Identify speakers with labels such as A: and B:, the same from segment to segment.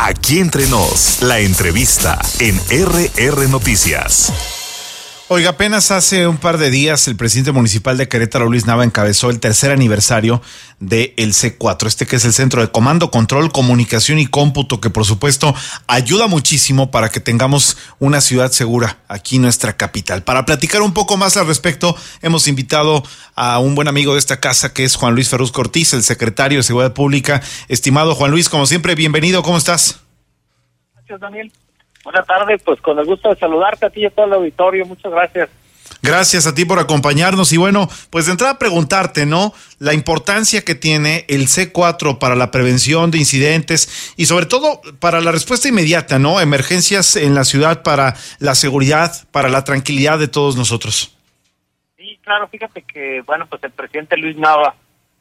A: Aquí entre nos, la entrevista en RR Noticias.
B: Oiga, apenas hace un par de días el presidente municipal de Querétaro, Luis Nava, encabezó el tercer aniversario del C4, que es el Centro de Comando, Control, Comunicación y Cómputo, que por supuesto ayuda muchísimo para que tengamos una ciudad segura aquí en nuestra capital. Para platicar un poco más al respecto, hemos invitado a un buen amigo de esta casa, que es Juan Luis Ferrús Cortiz, el secretario de Seguridad Pública. Estimado Juan Luis, como siempre, bienvenido, ¿cómo estás?
C: Gracias, Daniel. Buenas tardes, pues con el gusto de saludarte a ti y a todo el auditorio, muchas gracias.
B: Gracias a ti por acompañarnos y bueno, pues de entrada preguntarte, ¿no? La importancia que tiene el C4 para la prevención de incidentes y sobre todo para la respuesta inmediata, ¿no? Emergencias en la ciudad, para la seguridad, para la tranquilidad de todos nosotros.
C: Sí, claro, fíjate que, bueno, pues el presidente Luis Nava,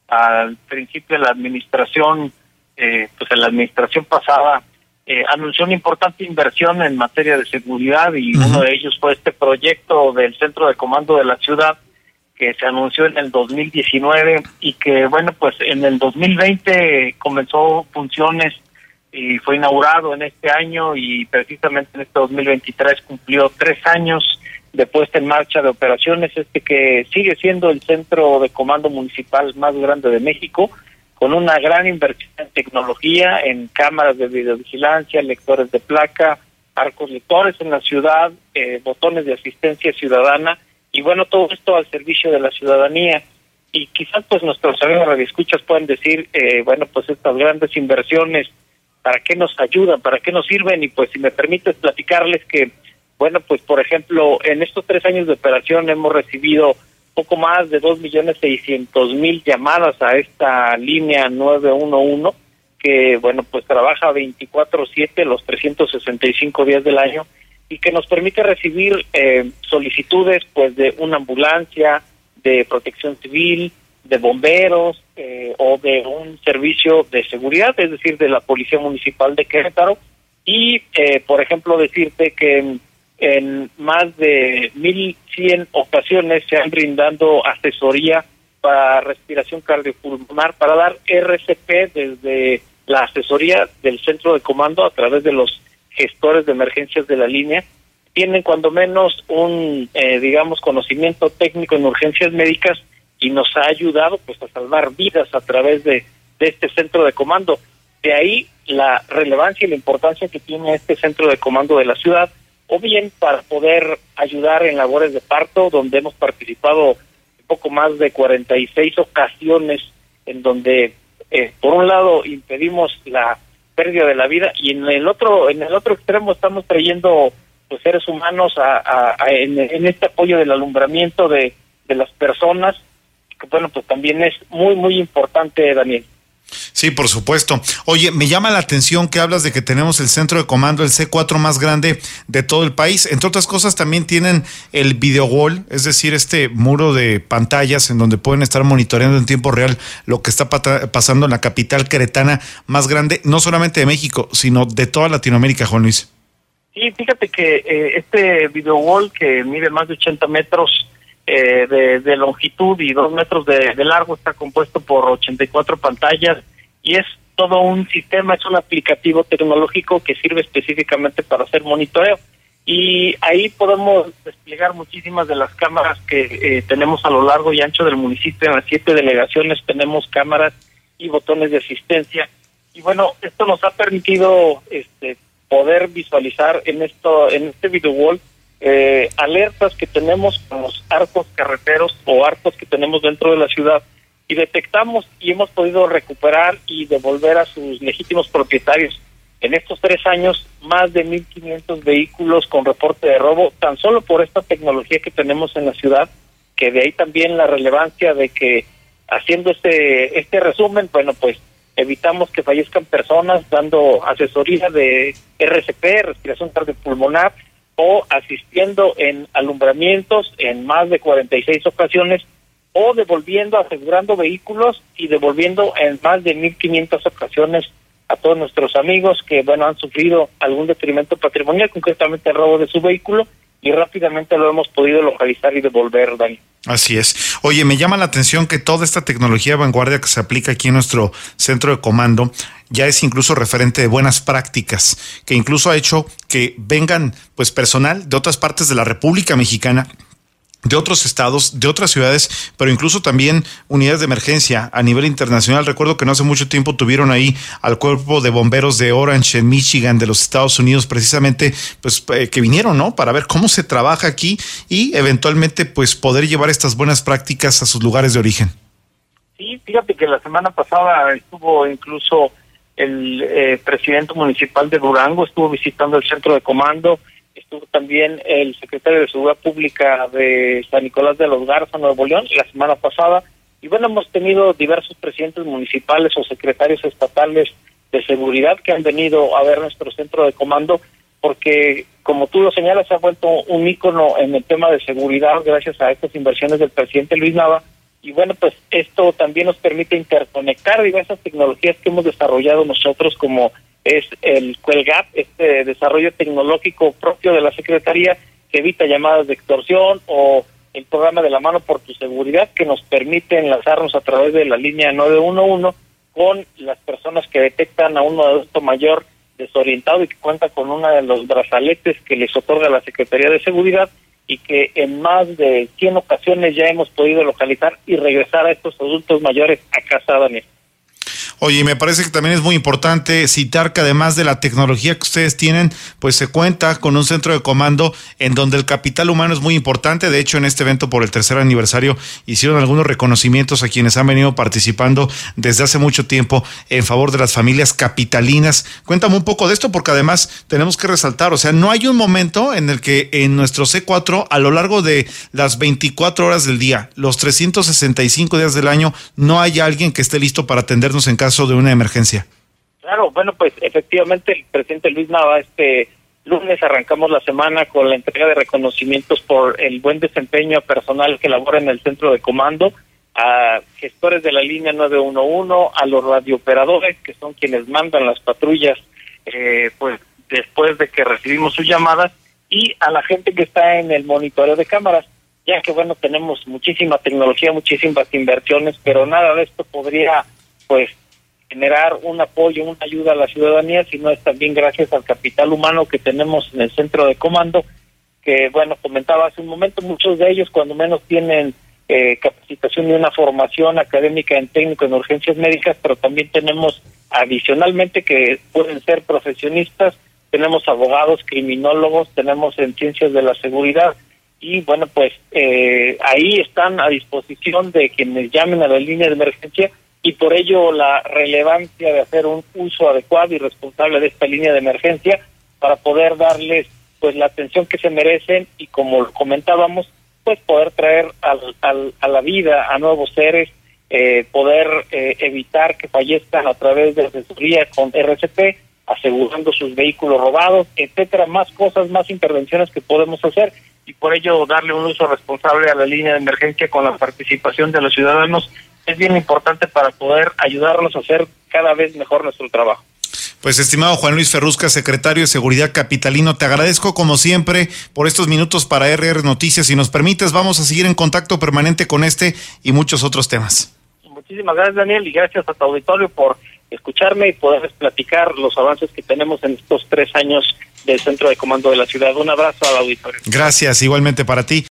C: al principio de la administración, pues en la administración pasada, anunció una importante inversión en materia de seguridad y uno de ellos fue este proyecto del Centro de Comando de la ciudad que se anunció en el 2019 y que, bueno, pues en el 2020 comenzó funciones y fue inaugurado en este año y precisamente en este 2023 cumplió 3 años de puesta en marcha de operaciones, que sigue siendo el centro de comando municipal más grande de México, con una gran inversión en tecnología, en cámaras de videovigilancia, lectores de placa, arcos lectores en la ciudad, botones de asistencia ciudadana, y bueno, todo esto al servicio de la ciudadanía. Y quizás pues nuestros amigos radioescuchas pueden decir, bueno, pues estas grandes inversiones, ¿para qué nos ayudan? ¿Para qué nos sirven? Y pues si me permites platicarles que, bueno, pues por ejemplo, en estos 3 años de operación hemos recibido poco más de 2.600.000 llamadas a esta línea 911, que, bueno, pues trabaja 24/7 los 365 días del año y que nos permite recibir solicitudes, pues, de una ambulancia, de protección civil, de bomberos o de un servicio de seguridad, es decir, de la Policía Municipal de Querétaro. Y, por ejemplo, decirte que en más de 1,100 ocasiones se han brindado asesoría para respiración cardiopulmonar, para dar RCP desde la asesoría del centro de comando a través de los gestores de emergencias de la línea. Tienen cuando menos un, digamos, conocimiento técnico en urgencias médicas y nos ha ayudado pues a salvar vidas a través de este centro de comando. De ahí la relevancia y la importancia que tiene este centro de comando de la ciudad, o bien para poder ayudar en labores de parto, donde hemos participado en poco más de 46 ocasiones, en donde por un lado impedimos la pérdida de la vida y en el otro extremo estamos trayendo pues seres humanos en este apoyo del alumbramiento de las personas, que bueno, pues también es muy muy importante, Daniel.
B: Sí, por supuesto. Oye, me llama la atención que hablas de que tenemos el centro de comando, el C4 más grande de todo el país. Entre otras cosas, también tienen el video wall, es decir, este muro de pantallas en donde pueden estar monitoreando en tiempo real lo que está pasando en la capital queretana más grande, no solamente de México, sino de toda Latinoamérica, Juan Luis.
C: Sí, fíjate que este video wall, que mide más de 80 metros de longitud y 2 metros de largo, está compuesto por 84 pantallas y es todo un sistema, es un aplicativo tecnológico que sirve específicamente para hacer monitoreo. Y ahí podemos desplegar muchísimas de las cámaras que tenemos a lo largo y ancho del municipio. En las 7 delegaciones tenemos cámaras y botones de asistencia. Y bueno, esto nos ha permitido poder visualizar en este video wall alertas que tenemos con los arcos carreteros o arcos que tenemos dentro de la ciudad, y detectamos y hemos podido recuperar y devolver a sus legítimos propietarios en estos 3 años más de 1,500 vehículos con reporte de robo, tan solo por esta tecnología que tenemos en la ciudad, que de ahí también la relevancia de que haciendo este resumen, bueno, pues evitamos que fallezcan personas dando asesoría de RCP, respiración cardiopulmonar, o asistiendo en alumbramientos en más de 46 ocasiones, o devolviendo, asegurando vehículos y devolviendo en más de 1,500 ocasiones a todos nuestros amigos que, bueno, han sufrido algún detrimento patrimonial, concretamente el robo de su vehículo, y rápidamente lo hemos podido localizar y devolver, Dani.
B: Así es. Oye, me llama la atención que toda esta tecnología de vanguardia que se aplica aquí en nuestro centro de comando ya es incluso referente de buenas prácticas, que incluso ha hecho que vengan pues personal de otras partes de la República Mexicana, de otros estados, de otras ciudades, pero incluso también unidades de emergencia a nivel internacional. Recuerdo que no hace mucho tiempo tuvieron ahí al cuerpo de bomberos de Orange, en Michigan, de los Estados Unidos, precisamente, pues que vinieron, ¿no? Para ver cómo se trabaja aquí y eventualmente, pues poder llevar estas buenas prácticas a sus lugares de origen.
C: Sí, fíjate que la semana pasada estuvo incluso el presidente municipal de Durango, estuvo visitando el centro de comando. Estuvo también el secretario de Seguridad Pública de San Nicolás de los Garza, Nuevo León, la semana pasada. Y bueno, hemos tenido diversos presidentes municipales o secretarios estatales de seguridad que han venido a ver nuestro centro de comando, porque, como tú lo señalas, se ha vuelto un ícono en el tema de seguridad gracias a estas inversiones del presidente Luis Nava. Y bueno, pues esto también nos permite interconectar diversas tecnologías que hemos desarrollado nosotros, como es el QuelGap, este desarrollo tecnológico propio de la Secretaría que evita llamadas de extorsión, o el programa de la mano por tu seguridad, que nos permite enlazarnos a través de la línea 911 con las personas que detectan a un adulto mayor desorientado y que cuenta con uno de los brazaletes que les otorga la Secretaría de Seguridad, y que en más de 100 ocasiones ya hemos podido localizar y regresar a estos adultos mayores a casa, Daniel.
B: Oye, me parece que también es muy importante citar que además de la tecnología que ustedes tienen, pues se cuenta con un centro de comando en donde el capital humano es muy importante. De hecho, en este evento por el 3er aniversario hicieron algunos reconocimientos a quienes han venido participando desde hace mucho tiempo en favor de las familias capitalinas. Cuéntame un poco de esto, porque además tenemos que resaltar, o sea, no hay un momento en el que en nuestro C4, a lo largo de las 24 horas del día, los 365 días del año, no haya alguien que esté listo para atendernos en caso de una emergencia.
C: Claro, bueno, pues efectivamente el presidente Luis Nava, este lunes arrancamos la semana con la entrega de reconocimientos por el buen desempeño a personal que labora en el centro de comando, a gestores de la línea 911, a los radiooperadores, que son quienes mandan las patrullas pues después de que recibimos sus llamadas, y a la gente que está en el monitoreo de cámaras, ya que bueno, tenemos muchísima tecnología, muchísimas inversiones, pero nada de esto podría pues generar un apoyo, una ayuda a la ciudadanía, sino es también gracias al capital humano que tenemos en el centro de comando, que bueno, comentaba hace un momento, muchos de ellos cuando menos tienen capacitación y una formación académica en técnico en urgencias médicas, pero también tenemos adicionalmente que pueden ser profesionistas, tenemos abogados, criminólogos, tenemos en ciencias de la seguridad, y bueno, pues ahí están a disposición de quienes llamen a la línea de emergencia, y por ello la relevancia de hacer un uso adecuado y responsable de esta línea de emergencia para poder darles pues la atención que se merecen, y como comentábamos, pues poder traer a la vida a nuevos seres, poder evitar que fallezcan a través de asesoría con RCP, asegurando sus vehículos robados, etcétera, más cosas, más intervenciones que podemos hacer, y por ello darle un uso responsable a la línea de emergencia con la participación de los ciudadanos es bien importante para poder ayudarnos a hacer cada vez mejor nuestro trabajo.
B: Pues estimado Juan Luis Ferrusca, secretario de Seguridad capitalino, te agradezco como siempre por estos minutos para RR Noticias. Si nos permites, vamos a seguir en contacto permanente con este y muchos otros temas.
C: Muchísimas gracias, Daniel, y gracias a tu auditorio por escucharme y poderles platicar los avances que tenemos en estos 3 años del Centro de Comando de la Ciudad. Un abrazo al auditorio.
B: Gracias, igualmente para ti.